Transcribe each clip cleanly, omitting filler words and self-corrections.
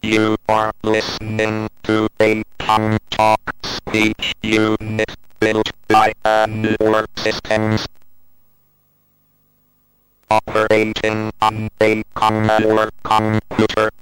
You are listening to a Talk speech unit built by Andor Systems. Operating on a Commodore computer.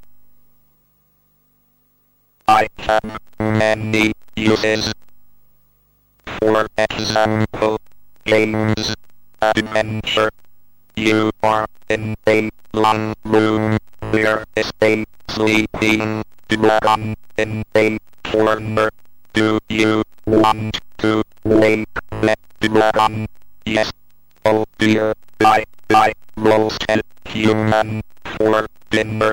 I have many uses. For example, games, adventure. You are in a long room, there is a sleeping dragon in a corner. Do you want to wake that dragon? Yes. Oh dear, I roasted human for dinner.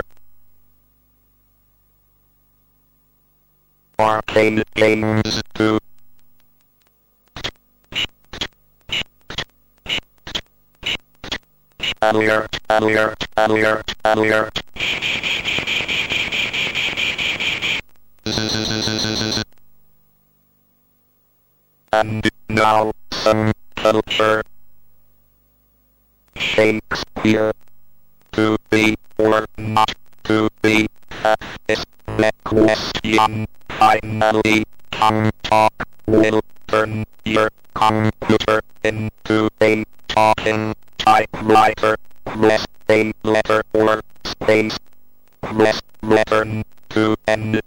Arcade games too. Alert, alert, alert, alert. And now, some culture. Shakespeare. To be or not to be, that is the question. Finally, Talk will turn your computer into a talking typewriter. Press a letter or space. Press return to end.